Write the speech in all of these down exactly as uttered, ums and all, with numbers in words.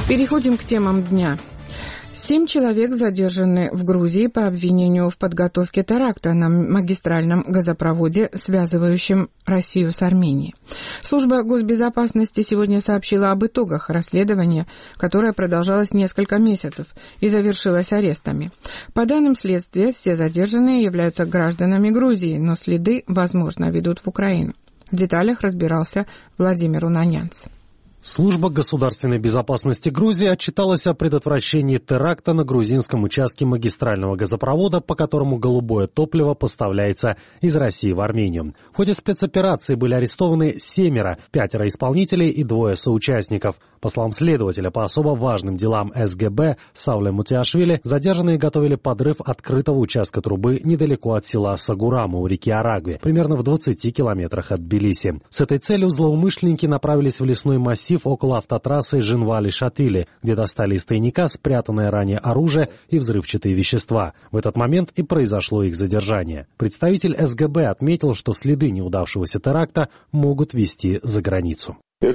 Переходим к темам дня. Семь человек задержаны в Грузии по обвинению в подготовке теракта на магистральном газопроводе, связывающем Россию с Арменией. Служба госбезопасности сегодня сообщила об итогах расследования, которое продолжалось несколько месяцев и завершилось арестами. По данным следствия, все задержанные являются гражданами Грузии, но следы, возможно, ведут в Украину. В деталях разбирался Владимир Унанянц. Служба государственной безопасности Грузии отчиталась о предотвращении теракта на грузинском участке магистрального газопровода, по которому голубое топливо поставляется из России в Армению. В ходе спецоперации были арестованы семеро, пятеро исполнителей и двое соучастников. По словам следователя по особо важным делам эс гэ бэ Сауле Мутиашвили, задержанные готовили подрыв открытого участка трубы недалеко от села Сагурама у реки Арагви, примерно в двадцати километрах от Тбилиси. С этой целью злоумышленники направились в лесной массив около автотрассы Жинвали-Шатили, где достали из тайника спрятанное ранее оружие и взрывчатые вещества. В этот момент и произошло их задержание. Представитель эс гэ бэ отметил, что следы неудавшегося теракта могут вести за границу. В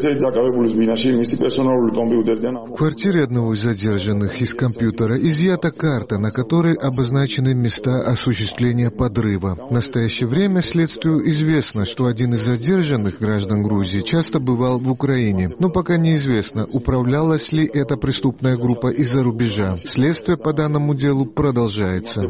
квартире одного из задержанных из компьютера изъята карта, на которой обозначены места осуществления подрыва. В настоящее время следствию известно, что один из задержанных граждан Грузии часто бывал в Украине, но пока неизвестно, управлялась ли эта преступная группа из-за рубежа. Следствие по данному делу продолжается.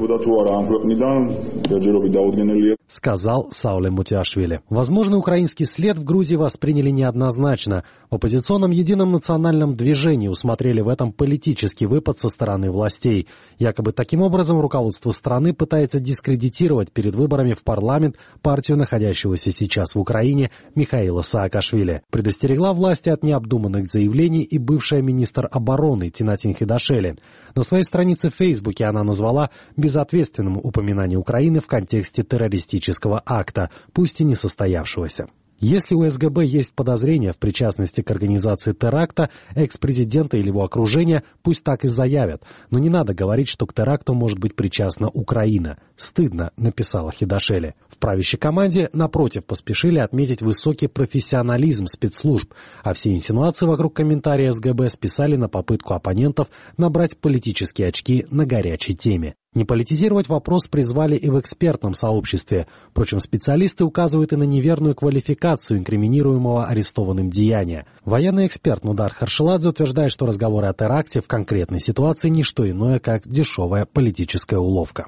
Сказал Сауле Мутиашвили. Возможно, украинский след в Грузии восприняли неоднозначно. В оппозиционном едином национальном движении усмотрели в этом политический выпад со стороны властей. Якобы таким образом руководство страны пытается дискредитировать перед выборами в парламент партию находящегося сейчас в Украине Михаила Саакашвили. Предостерегла власти от необдуманных заявлений и бывшая министр обороны Тинатин Хидашели. На своей странице в Фейсбуке она назвала безответственным упоминание Украины в контексте террористического акта, пусть и не состоявшегося. Если у эс гэ бэ есть подозрения в причастности к организации теракта, экс-президента или его окружения пусть так и заявят. Но не надо говорить, что к теракту может быть причастна Украина. Стыдно, написала Хидашели. В правящей команде, напротив, поспешили отметить высокий профессионализм спецслужб, а все инсинуации вокруг комментария эс гэ бэ списали на попытку оппонентов набрать политические очки на горячей теме. Не политизировать вопрос призвали и в экспертном сообществе. Впрочем, специалисты указывают и на неверную квалификацию инкриминируемого арестованным деяния. Военный эксперт Нудар Харшеладзе утверждает, что разговоры о теракте в конкретной ситуации не что иное, как дешевая политическая уловка.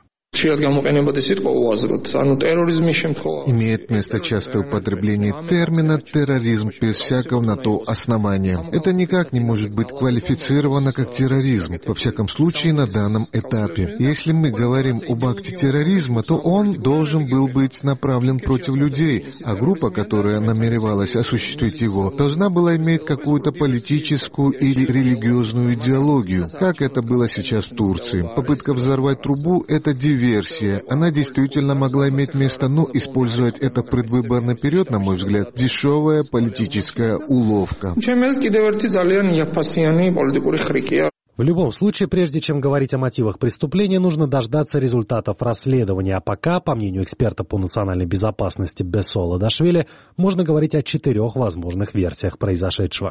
Имеет место частое употребление термина «терроризм» без всякого на то основания. Это никак не может быть квалифицировано как терроризм, во всяком случае на данном этапе. Если мы говорим об акте терроризма, то он должен был быть направлен против людей, а группа, которая намеревалась осуществить его, должна была иметь какую-то политическую или религиозную идеологию, как это было сейчас в Турции. Попытка взорвать трубу — это диверсия. Версия. Она действительно могла иметь место, но использовать это в предвыборный период, на мой взгляд, дешевая политическая уловка. В любом случае, прежде чем говорить о мотивах преступления, нужно дождаться результатов расследования. А пока, по мнению эксперта по национальной безопасности Бесола Дашвили, можно говорить о четырех возможных версиях произошедшего.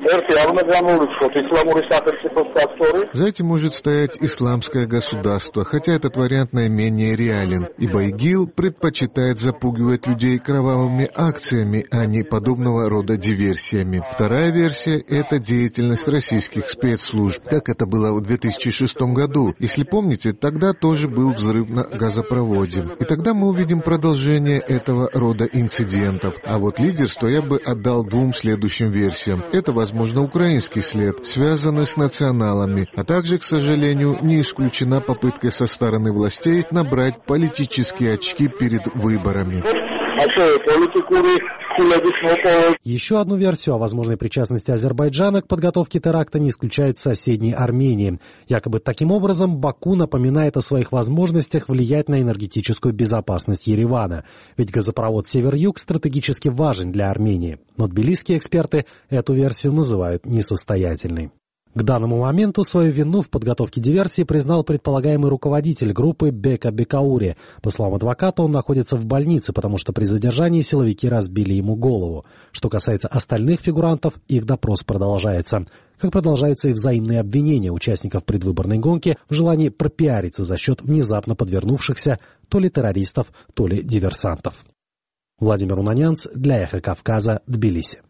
За этим может стоять исламское государство, хотя этот вариант наименее реален, ибо ИГИЛ предпочитает запугивать людей кровавыми акциями, а не подобного рода диверсиями. Вторая версия — это деятельность российских спецслужб, как это было в две тысячи шестом году. Если помните, тогда тоже был взрыв на газопроводе. И тогда мы увидим продолжение этого рода инцидентов. А вот лидерство я бы отдал двум следующим версиям. Это, возможно, украинский след, связанный с националами, а также, к сожалению, не исключена попытка со стороны властей набрать политические очки перед выборами. Еще одну версию о возможной причастности Азербайджана к подготовке теракта не исключают в соседней Армении. Якобы таким образом Баку напоминает о своих возможностях влиять на энергетическую безопасность Еревана. Ведь газопровод Север-Юг стратегически важен для Армении. Но тбилисские эксперты эту версию называют несостоятельной. К данному моменту свою вину в подготовке диверсии признал предполагаемый руководитель группы Бека Бекаури. По словам адвоката, он находится в больнице, потому что при задержании силовики разбили ему голову. Что касается остальных фигурантов, их допрос продолжается. Как продолжаются и взаимные обвинения участников предвыборной гонки в желании пропиариться за счет внезапно подвернувшихся то ли террористов, то ли диверсантов. Владимир Унанянц для Эхо Кавказа, Тбилиси.